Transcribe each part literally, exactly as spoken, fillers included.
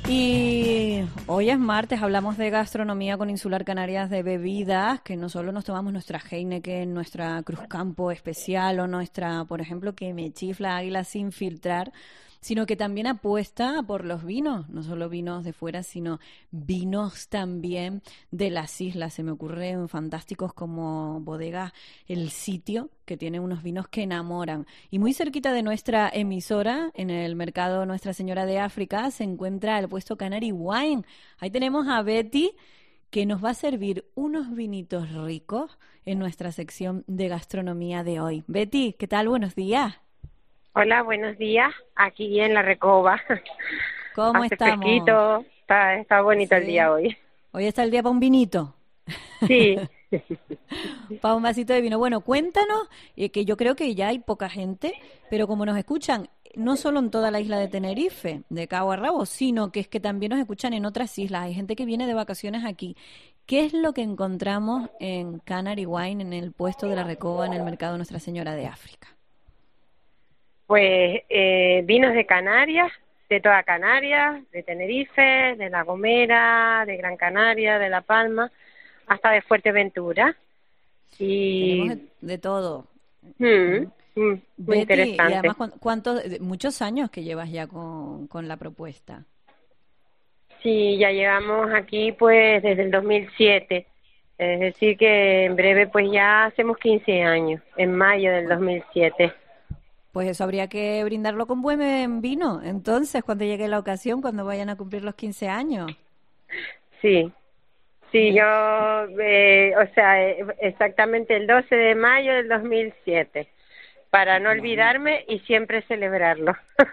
Y hoy es martes, hablamos de gastronomía con Insular Canarias, de bebidas, que no solo nos tomamos nuestra Heineken, nuestra Cruzcampo especial o nuestra, por ejemplo, que me chifla Águila sin filtrar, sino que también apuesta por los vinos, no solo vinos de fuera, sino vinos también de las islas. Se me ocurren fantásticos como Bodega El Sitio, que tiene unos vinos que enamoran. Y muy cerquita de nuestra emisora, en el mercado Nuestra Señora de África, se encuentra el puesto Canary Wine. Ahí tenemos a Betty, que nos va a servir unos vinitos ricos en nuestra sección de gastronomía de hoy. Betty, ¿qué tal? Buenos días. Hola, buenos días. Aquí en La Recoba. ¿Cómo Hace estamos? fresquito. Está, está bonito Sí. el día hoy. Hoy está el día para un vinito. Sí. Para un vasito de vino. Bueno, cuéntanos, eh, que yo creo que ya hay poca gente, pero como nos escuchan, no solo en toda la isla de Tenerife, de Cabo a Rabo, sino que es que también nos escuchan en otras islas. Hay gente que viene de vacaciones aquí. ¿Qué es lo que encontramos en Canary Wine, en el puesto de La Recoba, en el mercado Nuestra Señora de África? Pues eh, vinos de Canarias, de toda Canarias, de Tenerife, de La Gomera, de Gran Canaria, de La Palma, hasta de Fuerteventura. Y Tenemos de, de todo. mm, mm, muy Betty, interesante. y además, ¿cuántos, muchos años que llevas ya con, con la propuesta? Sí, ya llevamos aquí pues desde el dos mil siete. Es decir que en breve pues ya hacemos quince años, en mayo del Bueno, dos mil siete. pues eso habría que brindarlo con buen vino. Entonces, cuando llegue la ocasión, cuando vayan a cumplir los quince años. Sí, sí, ¿Eh? yo, eh, o sea, eh, exactamente el doce de mayo del dos mil siete, para no Bueno. olvidarme y siempre celebrarlo.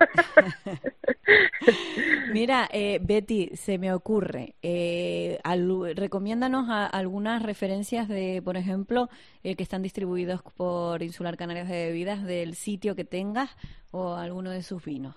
Mira, eh, Betty, se me ocurre, eh, al- recomiéndanos a- algunas referencias de, por ejemplo, eh, que están distribuidos por Insular Canarias de Bebidas, del sitio que tengas o alguno de sus vinos.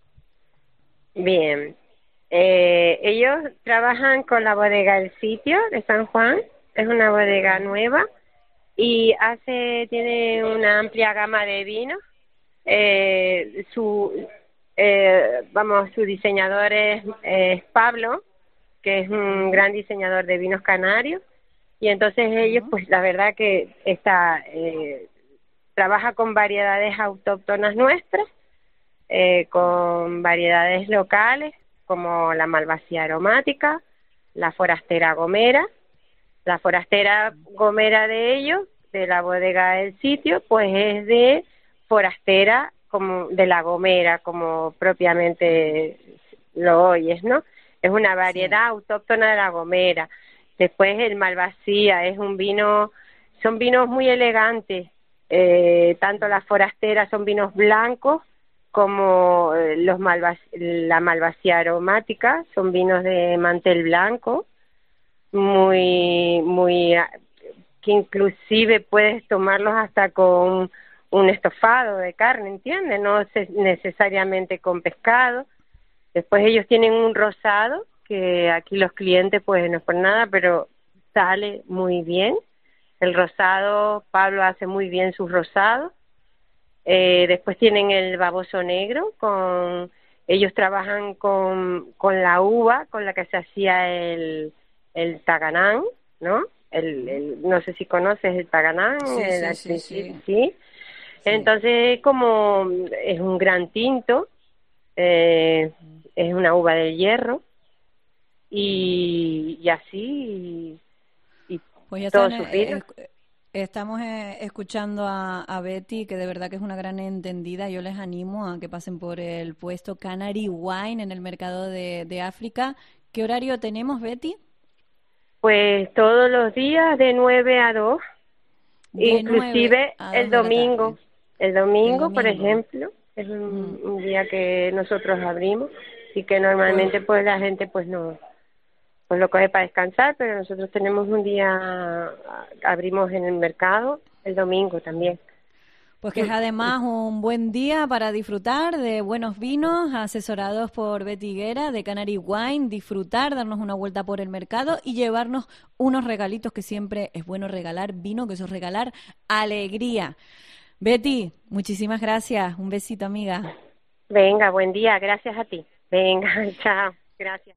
Bien, eh, ellos trabajan con la bodega El Sitio de San Juan, es una bodega Ujú. nueva y hace, tiene una amplia gama de vinos. Eh, su, eh, vamos, su diseñador es, es Pablo, que es un Ujú. gran diseñador de vinos canarios, y entonces ellos, Ujú. pues la verdad que está, eh, trabaja con variedades autóctonas nuestras, eh, con variedades locales, como la malvasía aromática, la forastera gomera. La forastera gomera de ellos, de la bodega del sitio, pues es de forastera, como de la gomera, como propiamente lo oyes, ¿no? Es una Sí. variedad autóctona de la gomera. Después el malvasía es un vino, son vinos muy elegantes. Eh, tanto las forasteras son vinos blancos como eh, los malvas, la malvasía aromática, son vinos de mantel blanco, muy, muy, ah, que inclusive puedes tomarlos hasta con un estofado de carne, ¿entiendes? No se- necesariamente con pescado. Después ellos tienen un rosado, que aquí los clientes pues no es por nada, pero sale muy bien. El rosado, Pablo hace muy bien sus rosados. Eh, después tienen el baboso negro, con ellos trabajan con, con la uva con la que se hacía el, el taganán, ¿no? El, Ujú. el, no sé si conoces el taganán, Sí, el, sí, al sí, principio, sí, sí. sí. Entonces, como es un gran tinto, eh, es una uva del hierro, y, y así, y, y Pues ya están, todos sus eh, vinos. eh, eh, estamos eh, escuchando a, a Betty, que de verdad que es una gran entendida. Yo les animo a que pasen por el puesto Canary Wine en el mercado de, de África. ¿Qué horario tenemos, Betty? Pues todos los días de nueve a dos. De nueve Inclusive a el dos de la tarde. domingo, el El domingo, por domingo. ejemplo, es Mm. un, un día que nosotros abrimos y que Pues normalmente pues la gente pues no, pues lo coge para descansar, pero nosotros tenemos un día, abrimos en el mercado el domingo también. Pues que es además un buen día para disfrutar de buenos vinos, asesorados por Betty Higuera de Canary Wine, disfrutar, darnos una vuelta por el mercado y llevarnos unos regalitos, que siempre es bueno regalar vino, que eso es regalar alegría. Betty, muchísimas gracias. Un besito, amiga. Venga, buen día, gracias a ti. Venga, chao. Gracias.